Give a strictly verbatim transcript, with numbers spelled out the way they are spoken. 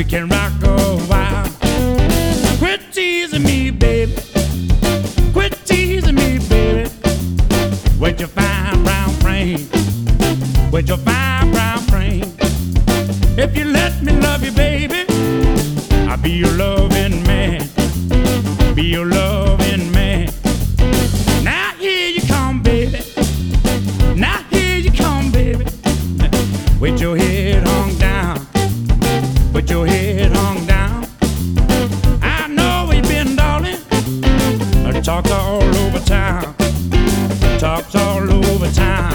can rock a while. Quit teasing me, baby. Quit teasing me, baby. With your fine brown frame. With your fine brown frame. If you let me love you, baby, I'll be your loving man. Be your loving man.